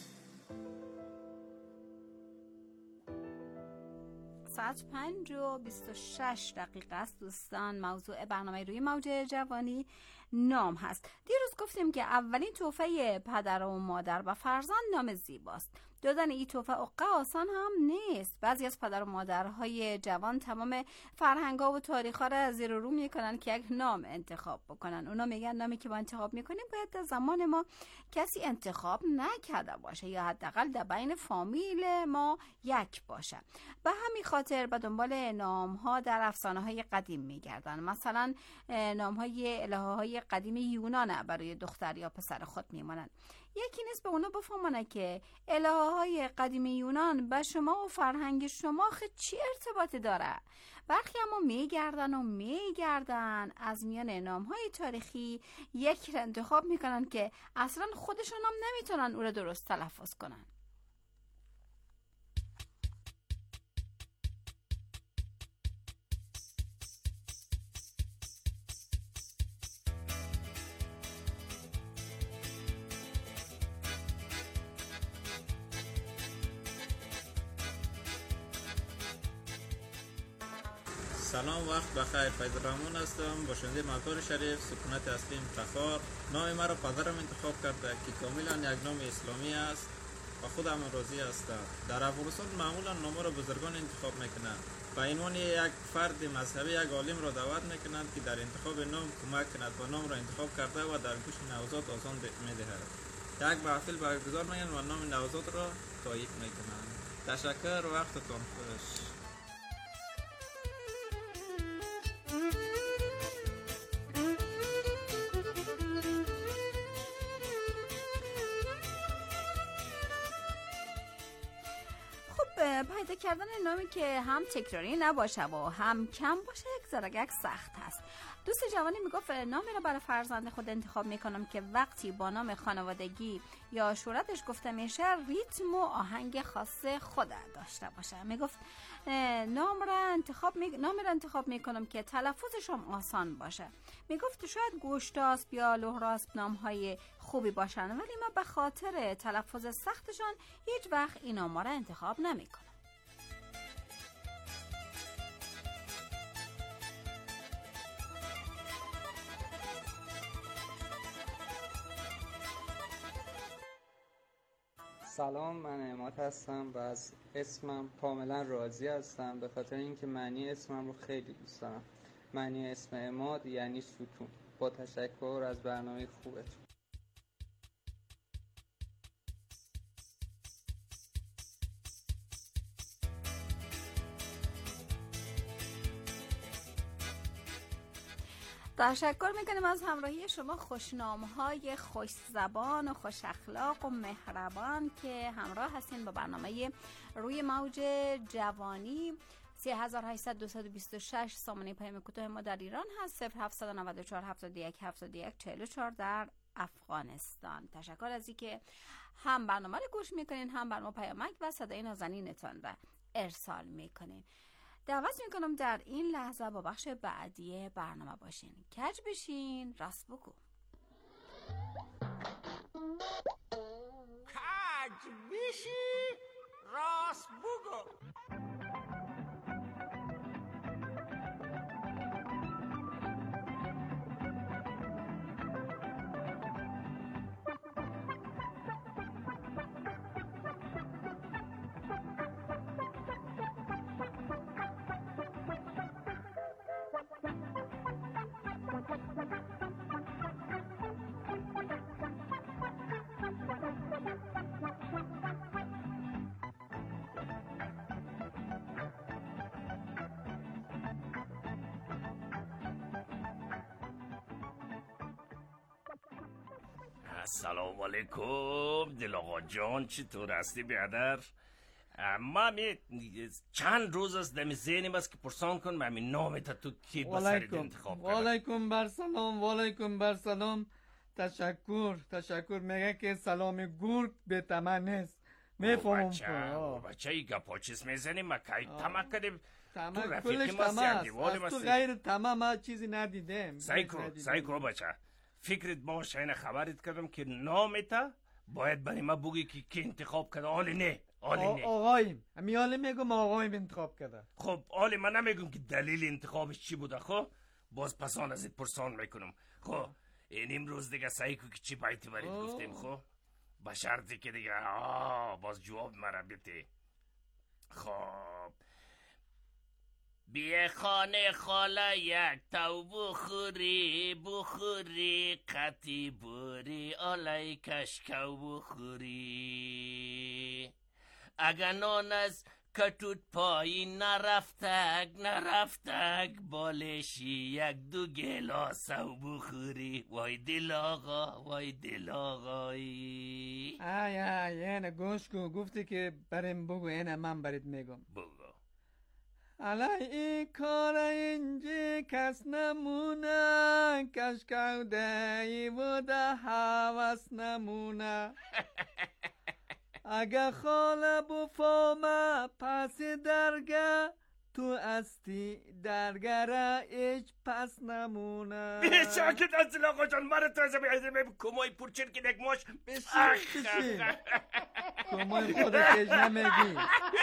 ساعت پنج و بیست و شش دقیقه است دوستان. موضوع برنامه روی موج جوانی نام هست. دیروز گفتیم که اولین تحفه پدر و مادر و فرزند نام زیباست. دادن این تحفه اوقا آسان هم نیست. بعضی از پدر و مادرهای جوان تمام فرهنگ‌ها و تاریخ‌ها را زیر و رو میکنن که یک نام انتخاب بکنن. اونا میگن نامی که ما انتخاب میکنیم باید در زمان ما کسی انتخاب نکرده باشه یا حداقل در بین فامیل ما یک باشه. به همین خاطر به دنبال نام‌ها در افسانه‌های قدیم میگردن. مثلا نام‌های الهه‌های قدیم یونان برای دختر یا پسر خود میمانند. یکی نیست به اونا بفهمونه که الهه‌های قدیم یونان به شما و فرهنگ شما خیلی چی ارتباطی داره. برخی اما میگردن و میگردن از میان نام‌های تاریخی یک را انتخاب میکنن که اصلا خودشون هم نمیتونن او را درست تلفظ کنن. سلام، وقت بخیر. فیض الرحمن هستم، باشنده ملکار شریف، سکونت اصلیم تخار. نام مرا پدرم انتخاب کرده که کاملا یک نام اسلامی است و خودم راضی هستم. در افغانستان معمولا نام را بزرگان انتخاب میکنند. به عنوان یک فرد مذهبی یک عالم را دعوت میکنند که در انتخاب نام کمک کند و نام را انتخاب کرده و در گوش نوزاد آسان میدهد. یک محفل برگزار میکنند و نام نوزاد را تایید میکنند. تشکر، وقتتان خوش. پیدا کردن نامی که هم تکراری نباشه و هم کم باشه یک ذره سخت هست. دوست جوانی میگفت نامی رو برای فرزند خود انتخاب میکنم که وقتی با نام خانوادگی یا شهرتش گفته میشه ریتم و آهنگ خاص خود داشته باشه. میگفت نام را انتخاب می... نامی را انتخاب میکنم که تلفظش هم آسان باشه. میگفت شاید گوشتاسب یا لهراسب نام های خوبی باشن ولی من به خاطر تلفظ سختشان هیچ وقت این نام را انتخاب نمیکنم. سلام، من عماد هستم و از اسمم کاملا راضی هستم به خاطر اینکه معنی اسمم رو خیلی دوست دارم. معنی اسم عماد یعنی ستون. با تشکر از برنامه خوبتون. تشکر میکنیم از همراهی شما، خوشنامهای خوش زبان و خوش اخلاق و مهربان که همراه هستین با برنامه روی موج جوانی. سه هزار و هشتصد و دویست و بیست و شش سامانه پیام کوتاه ما در ایران هست. صفر هفتصد و نود و چهار هفتاد و یک هفتاد و یک چهل و چهار در افغانستان. تشکر از اینکه هم برنامه رو گوش میکنین هم برنامه پیامک و صدای نازنینتان را ارسال میکنین. دعوت میکنم در این لحظه با بخش بعدی برنامه باشین. کج بشین، راست بگو. کج بشی، راست بگو. سلام علیکم دل آقا جان، چطور هستی بیادر؟ ما می چند روز از دم ذهنم است که پرسان کن من نامت تو کی بسرید انتخاب کنم. وعلیکم بر سلام، وعلیکم بر سلام. تشکر تشکر. میگه که سلام گرگ به تمن است. میفهمم بچه بچه ای گپا چیز میزنی؟ ما که تمام کردیم تمام کلش تمام است. از تو غیر تمام ما چیزی ندیدم. سعی کن سعی کن بچه. فکرت باشه اینه خبرت کردم که نامتا باید برای ما بگی که کی انتخاب کرده. آلی نه آلی نه آقایم میاله میگم آقایم انتخاب کرده. خب آلی من نمیگم که دلیل انتخابش چی بوده. خب باز پسان ازت پرسان میکنم. خب این امروز دیگه سعی کن که چی بایتی برید گفتیم. خب با شرطی که دیگه آه باز جواب مرا بیتی. خب بیه خانه خاله یک تو بخوری بخوری قطی بوری آلی کشکو بخوری اگه نان از کتوت پایی نرفتک نرفتک بالشی یک دو گلاسو بخوری. وای دل آقا وای دل آقایی. ای ای اینه گوش کو گفتی که بریم بگو اینه من برید میگم. بگو. علی ای کار اینجی کس نمونه کشکو دی بوده حوث نمونه اگه خاله بفامه پس درگه تو استی درگه را ایچ پس نمونه. شاکت از آقا جان مرا تازه بیایده بیم کمای پرچر که نگماش بشی بشی کمای خودت ایج نمیگی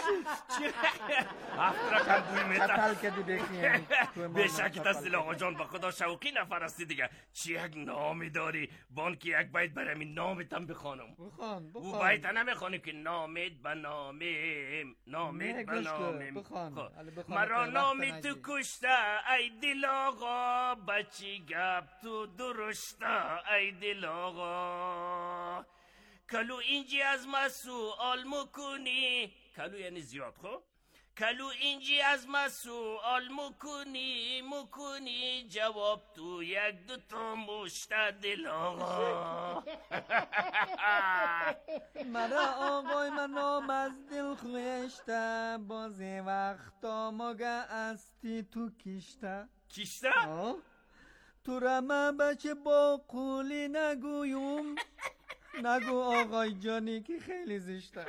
افترا کم بوی میتا قتل کدی بخیم. بشاکت از آقا جان با خدا شوقی نفر هستی دیگه. چی یک نامی داری بان که یک باید برم این نامتم بخوانم. بخوان بخوان او باید نمیخوانی که نامت با نامیم نامت با نامیم. بخوان مرا نامی تو کشته ای دل آقا بچی گپ تو درشته ای دل آقا کلو اینجی از ما سوال مکنی کلو یعنی زیاد. خب کلو اینجی از ما سوال مکنی مکنی جواب تو یک دو تا مشته دل آقا. مرا آقای من نام از دل خویشته بازی وقتا مگه استی تو کشته کشته؟ تو رمه بچه با قولی نگویم نگو آقای جانی که خیلی زشته.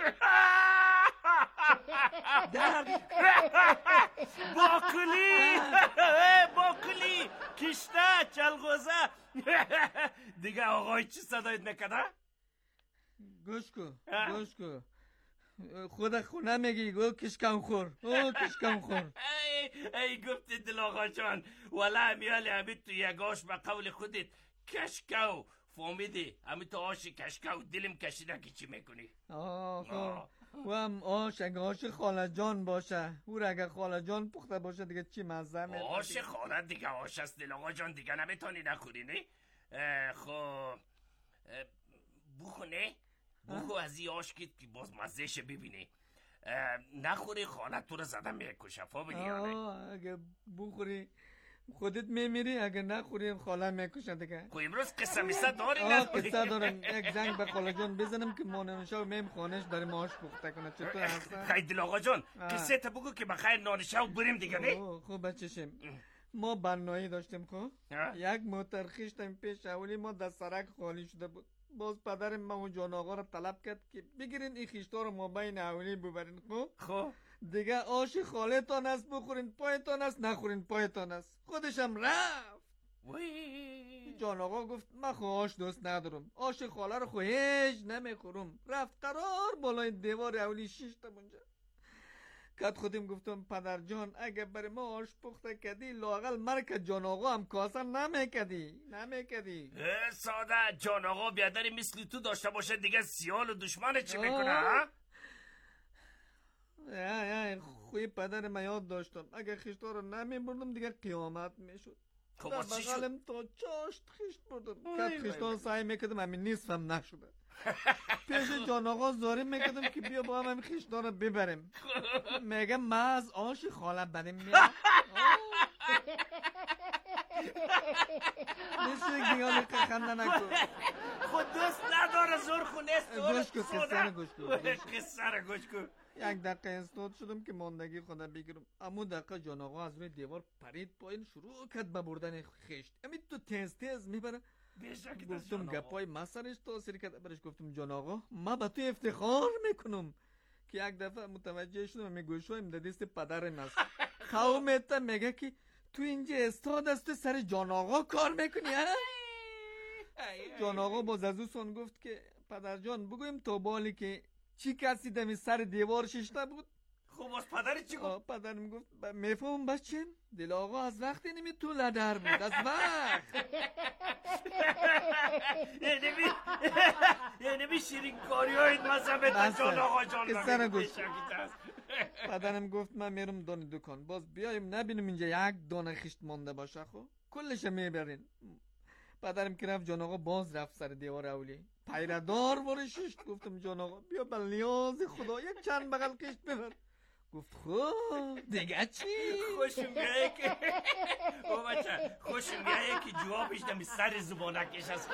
باقلی باقلی کشته چلغوزه دیگه آقای چی صدایت نکده؟ گوش کو گوش کو خود خونه میگی گو کشکم خور او کشکم خور. ای ای گفتی دل آقا جان ولی میالی همین تو یگاش به قول خودت کشکو فهمیدی؟ همین تو آش کشکو دلم کشیده که چی میکنی؟ آه خب و هم آش اگه آش خاله جان باشه او را اگه خاله جان پخته باشه دیگه چی مزه میده؟ آش خاله دیگه آش است دل آقا جان دیگه نمیتونی نخوری نه؟ خب بخو نه؟ بخو از این آش که باز مزهش ببینی نخوری خاله تو رو زده میکشه فهمیدی یا نه؟ اگه بخوری خودت میمیری اگه نخوری خاله میکشه دیگه. خب امروز قصه میسه داری نه؟ قصه دارم. یک زنگ به خاله جان بزنم که مانشو میم خانش برای ماش پخته کنه. چطور هسته؟ خیلی دل آقا جان قصه تا بگو که بخیر نانشو بریم دیگه نه؟ خب بچشیم ما بنایی داشتیم. خب یک موتر خیشتم پیش اولی ما در سرک خالی شده بود. باز پدرم ما اون جان آقا رو طلب کرد که بگیرین این خیشتا رو ما بین اولی ببرین. خب خب دیگه آش خاله تان است بخورین پایتان است نخورین پایتان است. خودشم رفت. وی جان آقا گفت من خو آش دوست ندارم آش خاله رو خو هیچ نمیخورم. رفت قرار بالای دیوار اولی شیشتا منجا کت خودم گفتم پدر جان اگه برای ما آش پخته کردی لااقل مرک جان آقا هم کاسه نمیکردی نمیکردی. ساده جان آقا بیادری مثل تو داشته باشه دیگه سیال و دشمن چی میکنه ها؟ یا یا خوی پدر من یاد داشتم اگه خیشتا رو نمیبردم دیگه قیامت میشد. در بغلم تا چاشت خیشت بردم کت خیشتا سعی میکردم همین نیستم نشده. پیش جان آقا زاری میکردم که بیا با هم همین خیشتا رو ببریم. میگم من از آش خاله بریم میام. مثل دیگه که خنده نکن. خود دوست نداره زور خونه است. گوش کن قصه رو گوش کن. قصه رو گوش کن. یک دقیقه استاد شدم که ماندگی خودم بگیرم. اما دقیقه جان آقا از روی دیوار پرید پایین شروع کرد به بردن خشت. امید تو تیز تیز میبره. گفتم گپای مسرش تاثیر کرد. برش گفتم جان آقا ما به تو افتخار میکنم که یک دفعه متوجه شدم میگوشم در دست پدرم است. قومت میگه که تو اینجا استاد است سر جان آقا کار میکنی ها؟ جان آقا باز از او سون گفت که پدر جان بگویم تو بالی که چی کسی دمی سر دیوار ششته بود؟ خب از پدر چی گفت؟ پدرم گفت میفهم بچم دل آقا از وقتی نمی تو لدر بود از وقت. یعنی بی شیرین کاری هایید مثلا جان آقا جان نمی پدرم گفت من میرم دانه دکان باز بیایم نبینم اینجا یک دانه خشت مانده باشه خب کلش میبرین. پدرم که رفت جان آقا باز رفت سر دیوار اولی پیردار ورشش. گفتم جان آقا بیا بل نیاز خدا یک چند بغل خشت ببر. گفت خب دیگه چی؟ خوشم بیایی که او بچه خوشم بیایی که جوابش نمی سر زبانکش هست.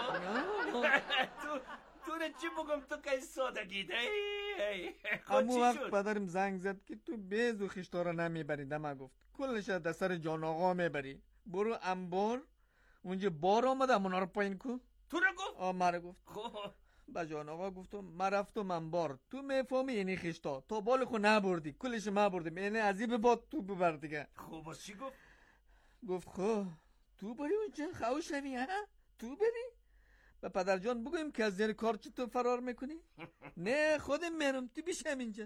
تو تو را چی بگم تو که سادگی ده؟ اما وقت پدرم زنگ زد که تو بیز و خشتا را نمیبری. دمه گفت کلش در سر جان آقا میبری. برو انبار اونجا بار آمده امونا رو پایین کو. تو را گفت؟ آه مرا گفت. خب با جان آقا گفتم من رفتم انبار تو میفهمی اینی خشتا تو بال خو نبردی کلش ما بردیم اینه عذیب باد تو ببر دیگه. خب باز چی گفت؟ گفت خب تو بری اونجا خوش شوی ها تو بری و پدر جان بگویم که از زیر کار چطور فرار میکنی؟ نه خودم میرم تو بیشم اینجا.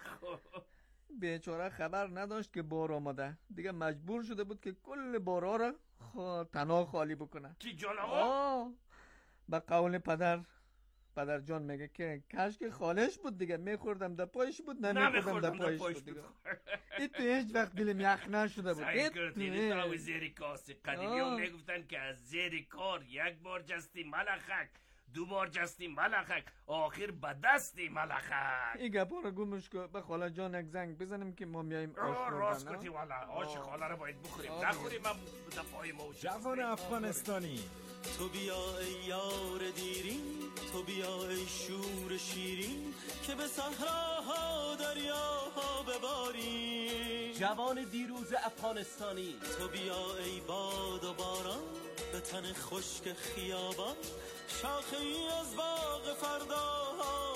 بیچاره خبر نداشت که بار آمده دیگه مجبور شده بود که کل بارا را خوا... تنها خالی بکنه. کی جان آقا؟ به قول پدر پدر جان میگه که کشک خالش بود دیگه میخوردم در پایش بود نمیخوردم در پایش بود دیگه. این تو هیچ وقت دلم یخ نشده بود. سعی کردی تو زیر کاسی قدیمی ها میگفتن که از زیر کار یک بار جستی ملخک دو بار جستی ملخک آخر به دستی ملخک. این گپا رو گمش که به خاله جان یک زنگ بزنم که ما میاییم آش خوردن. راست گفتی والا آش خاله رو باید بخوریم نخوریم هم دفعه ما. جوان افغانستانی تو بیا ای یار دیرین تو بیا ای شور شیرین که به صحراها دریاها بباری. جوان دیروز افغانستانی تو بیا ای باد و باران به تن خشک خیابان شاخه ای از باغ فرداها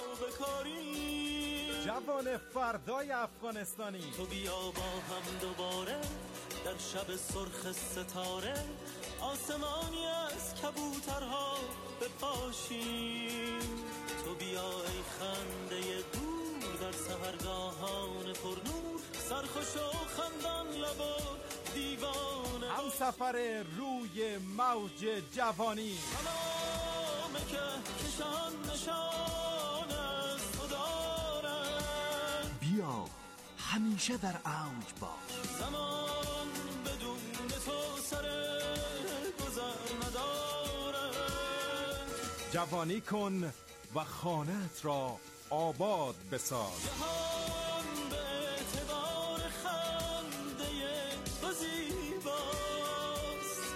بکاری. جوان فردای افغانستانی تو بیا با هم دوباره در شب سرخ ستاره آسمانی از کبوترها بپاشیم. تو بیا ای خنده دور در سحرگاهان پرنور سرخوش و خندان لب و دیوانه هم سفر روی موج جوانی. تمام که کشان نشان از تو دارن بیا همیشه در اوج باش. زمان بدون تو سر جوانی کن و خانه‌ات را آباد بساز. جهان به اعتبار خنده تو زیباست.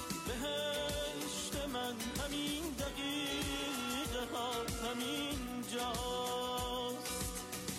بهشت من همین دقیقه ها همین جاست.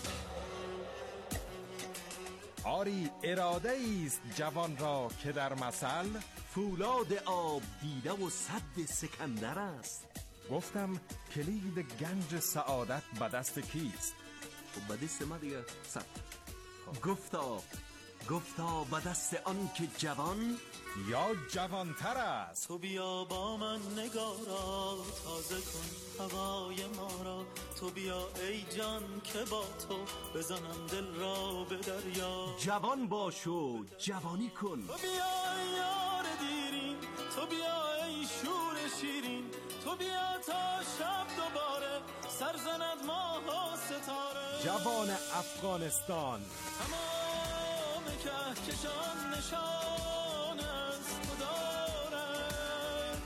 آری اراده ایست جوان را که در مثل فولاد آب دیده و صد سکندر است. گفتم کلید گنج سعادت به دست کیست؟ به دست ما دیگه صد. گفتا گفتا به دست آن که جوان یا جوانتر است. تو بیا با من نگارا تازه کن هوای ما را. تو بیا ای جان که با تو بزنم دل را به دریا. جوان باش و جوانی کن. تو بیا ای یار دیرین تو بیا ای شور شیرین تو بیا تا شب دوباره سرزند ماه و ستاره. جوان افغانستان تمام کهکشان نشان از تو دارد.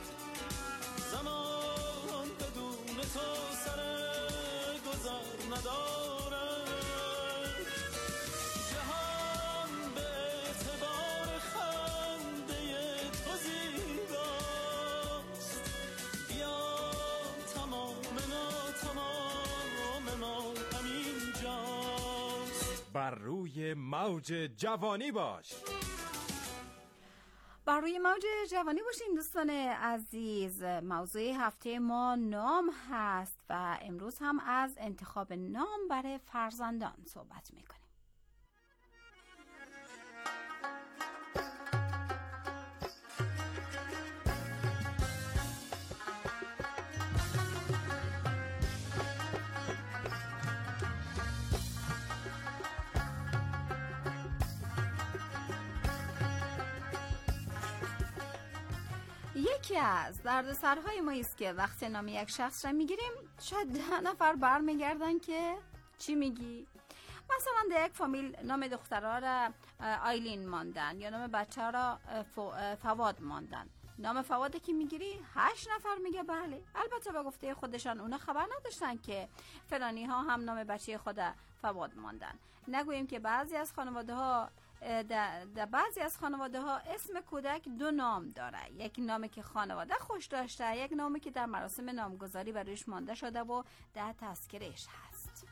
زمان بدون تو سر گذر ندارد. جهان به اعتبار خنده تو زیباست. بیا تمام بر روی موج جوانی باش. بر روی موج جوانی باشین دوستان عزیز. موضوع هفته ما نام هست و امروز هم از انتخاب نام برای فرزندان صحبت میکنیم. یکی از دردسرهای ما است که وقتی نام یک شخص را میگیریم شاید ده نفر برمیگردن که چی میگی؟ مثلا در یک فامیل نام دخترها را آیلین ماندن یا نام بچه ها را فواد ماندن. نام فواده که میگیری هشت نفر میگه بله. البته با گفته خودشان اونا خبر نداشتن که فلانی ها هم نام بچه خود فواد ماندن. نگوییم که بعضی از خانواده ها در, در بعضی از خانواده ها اسم کودک دو نام داره. یک نامی که خانواده خوش داشته، یک نامی که در مراسم نامگذاری برویش مانده شده و در تذکرش هست.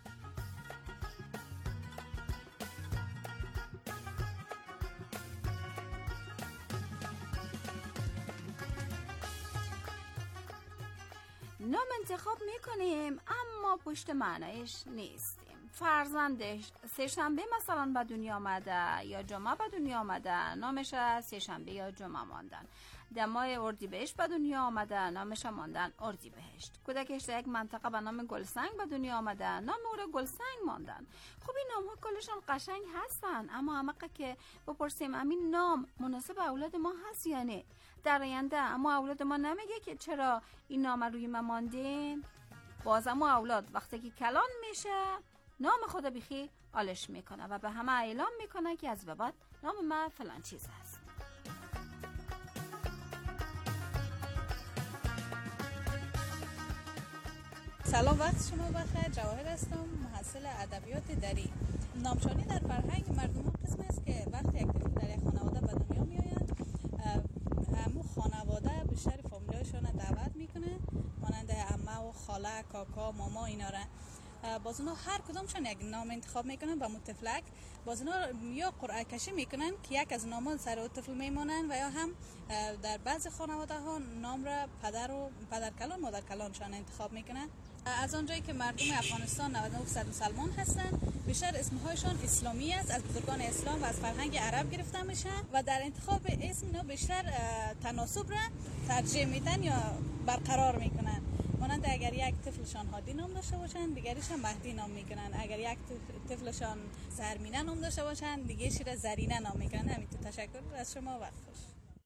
نام انتخاب میکنیم اما پشت معنیش نیستیم. فرزندش سه شنبه مثلا به دنیا آمده یا جمعه به دنیا آمده، نامش سه شنبه یا جمعه ماندن. در ماه اردیبهشت به دنیا آمده، نامش ماندن اردیبهشت. کودکش در یک منطقه به نام گلسنگ به دنیا آمده، نام او را گلسنگ ماندن. خب این نام ها کلشان قشنگ هستن، اما همقه که بپرسیم امین نام مناسب اولاد ما هست یا نه در آینده، اما اولاد ما نمیگه که چرا این نام روی ما ماندین. باز اما اولاد وقتی که کلان میشه نام خود بخی آلش میکنه و به همه اعلام میکنه که از به بعد نام من فلان چیز هست. سلام، وقت شما بخیر. جواهر هستم، محصل ادبیات دری. نامشانی در فرهنگ مردم قسم است که وقتی یک طفل در یک خانواده به دنیا میآید، همو خانواده بیشتر فامیلایشون دعوت میکنه، مانند عمه و خاله، کاکا، ماما اینا را. باز اونا هر کدامشون یک نام انتخاب میکنن و متفلک باز اونا یا قرعه کشی میکنن که یک از نامان سر او طفل میمونن و یا هم در بعضی خانواده ها نام را پدر و پدر کلان مادر کلانشان انتخاب میکنن. از آنجایی که مردم افغانستان نود و نه درصد مسلمان هستن، بیشتر اسمهایشان اسلامی است، از بزرگان اسلام و از فرهنگ عرب گرفته میشن و در انتخاب اسم اینا بیشتر تناسب را ترجیح میدن یا برقرار میکنن. مانند اگر یک طفلشان هادی نام داشته باشن، دیگریشان مهدی نام میکنن. اگر یک طفلشان زرمینه نام داشته باشن، دیگریش را زرینه نام میکنن. همینطور. تشکر از شما، وقت خوش.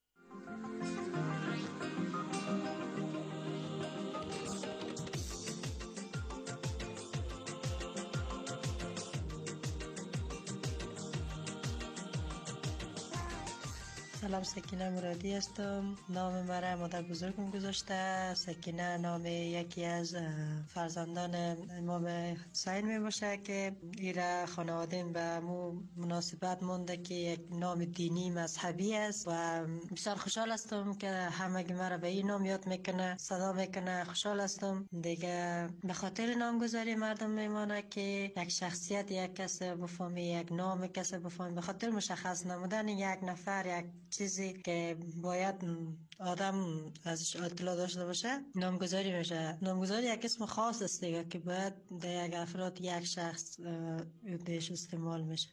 سلام، سکینه مرادی هستم. نام مرا مادر بزرگم گذاشته. سکینه نام یکی از فرزندان امام حسین می باشه که ایره خانواده به مو مناسبت مونده که یک نام دینی مذهبی است و بسیار خوشحال هستم که همه مرا به این نام یاد میکنه، صدا میکنه. خوشحال هستم دیگه. به خاطر نامگذاری مردم میمانه که یک شخصیت یک کس بفهمی، یک نام کس بفهمی، به خاطر مشخص نمودن یک نفر، یک چیزی که باید آدم ازش اطلاع داشته باشه نامگذاری میشه. نامگذاری یک اسم خاص است دیگه که باید در یک افراد یک شخص بهش استعمال میشه.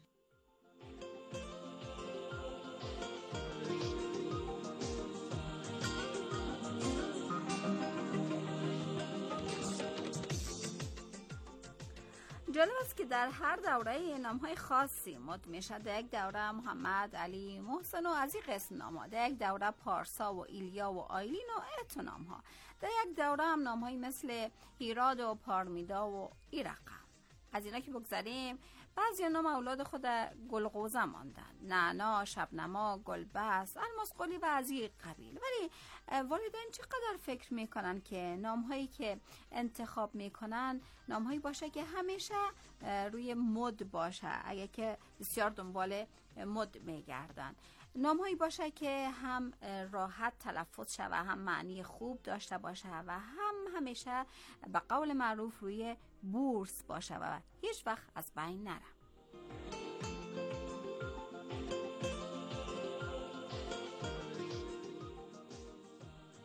جالب است که در هر دوره نام‌های خاصی مد میشه. در یک دوره محمد، علی، محسن و از این قسم نام‌ها، در یک دوره پارسا و ایلیا و آیلین و ات نام‌ها، در یک دوره هم نام‌های مثل هیراد و پارمیدا و ایرقم. از اینا که بگذاریم، بعضی نام اولاد خود گلغوزه ماندن، نعنا، شبنما، گلبس، الماسقلی و از این قبیل. ولی والدین چقدر فکر میکنن که نامهایی که انتخاب میکنن نامهایی باشه که همیشه روی مد باشه، اگه که بسیار دنبال مد میگردن. نامهایی باشه که هم راحت تلفظ شوه، هم معنی خوب داشته باشه و هم همیشه به قول معروف روی بورس باشه و هیچ وقت از بین نره.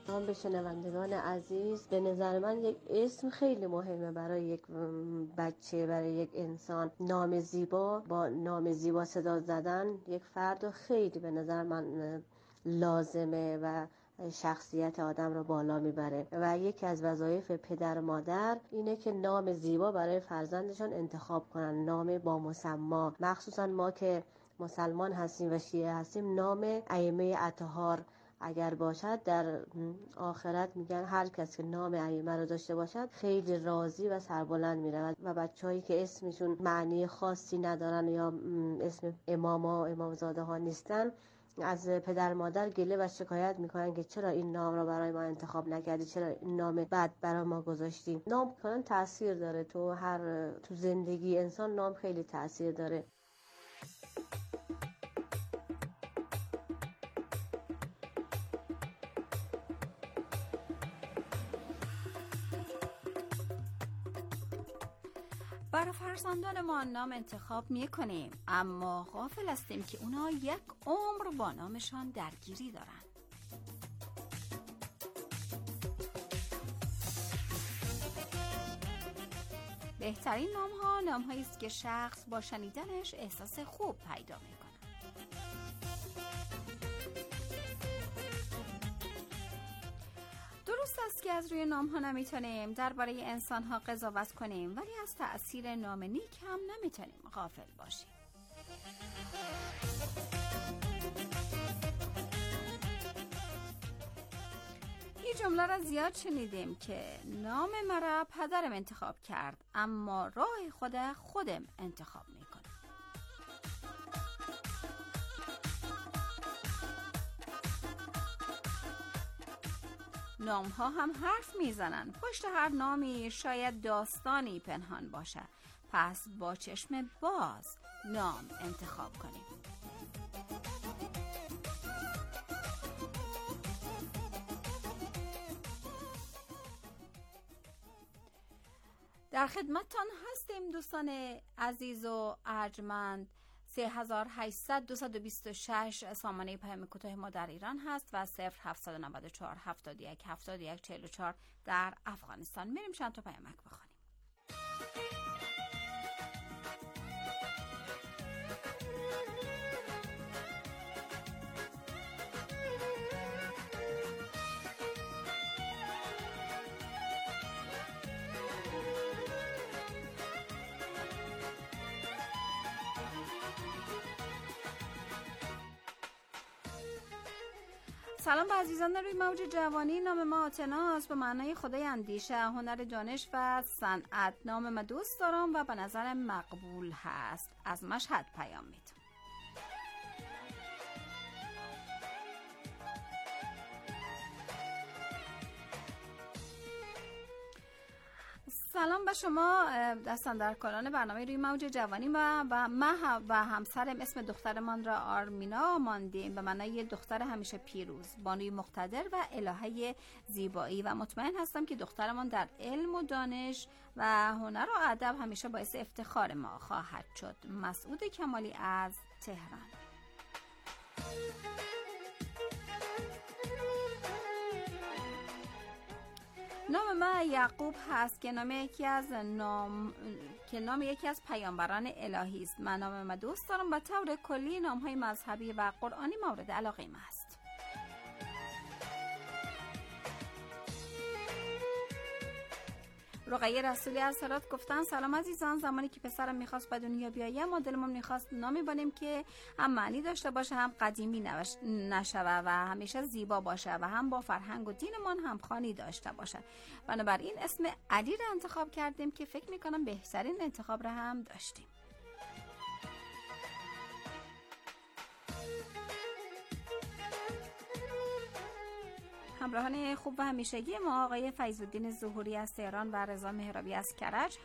سلام به شنوندگان عزیز. به نظر من یک اسم خیلی مهمه برای یک بچه، برای یک انسان. نام زیبا، با نام زیبا صدا زدن یک فرد خیلی به نظر من لازمه و شخصیت آدم رو بالا میبره و یکی از وظایف پدر و مادر اینه که نام زیبا برای فرزندشان انتخاب کنن، نام با مسما. مخصوصا ما که مسلمان هستیم و شیعه هستیم، نام ائمه اطهار اگر باشد در آخرت میگن هر کس که نام ائمه رو داشته باشد خیلی راضی و سربلند میره و بچه‌هایی که اسمشون معنی خاصی ندارن یا اسم اماما و امامزاده ها نیستن از پدر مادر گله و شکایت میکنن که چرا این نام رو برای ما انتخاب نکردی، چرا این نام بد برای ما گذاشتی. نام کنن تاثیر داره تو هر تو زندگی انسان، نام خیلی تاثیر داره. برای فرزندان ما نام انتخاب میکنیم، اما غافل هستیم که اونا یک عمر با نامشان درگیری دارن. بهترین نام ها نام هایی است که شخص با شنیدنش احساس خوب پیدا میکنه. درست است که از روی نام ها نمیتونیم درباره انسان ها قضاوت کنیم، ولی از تأثیر نام نیک هم نمیتونیم غافل باشیم. این جمله را زیاد شنیدیم که نام مرا پدرم انتخاب کرد، اما راه خود خودم انتخاب میکنم. نام ها هم حرف میزنن. پشت هر نامی شاید داستانی پنهان باشه، پس با چشم باز نام انتخاب کنیم. در خدمتتان هستیم دوستان عزیز و ارجمند. سه هزار و هشتصد دویست و بیست و شش سامانه پیام کوتاه ما در ایران هست و صفر هفتصد و نود و چهار هفتاد و یک هفتاد و یک چهل و چهار در افغانستان. میریم چند تا پیامک بخونیم. سلام به عزیزان روی موج جوانی. نام ما آتناست، به معنای خدای اندیشه، هنر، دانش و صنعت. نام ما دوست دارم و به نظر مقبول هست. از مشهد پیام میدم. سلام به شما دستان در کلان برنامه روی موج جوانی و من و همسرم اسم دخترمان را آرمینا ماندیم، به معنای دختر همیشه پیروز، بانوی مقتدر و الهه زیبایی، و مطمئن هستم که دخترمان در علم و دانش و هنر و ادب همیشه باعث افتخار ما خواهد شد. مسعود کمالی از تهران. نام من یعقوب هست که نام یکی از نام که نام یکی از پیامبران الهی است. من نام من دوست دارم و طور کلی نام‌های مذهبی و قرآنی مورد علاقه من است. رقیه رسولی از هرات گفتن سلام عزیزان، زمانی که پسرم میخواست به دنیا بیایه ما دلمون میخواست نامی بانیم که هم معنی داشته باشه، هم قدیمی نشوه و همیشه زیبا باشه و هم با فرهنگ و دینمان همخوانی داشته باشه. بنابراین اسم علی را انتخاب کردیم که فکر میکنم بهترین انتخاب را هم داشتیم. همراهان خوب و همیشگی ما، آقای فیض‌الدین ظهوری از تهران و رضا مهرابی از کرج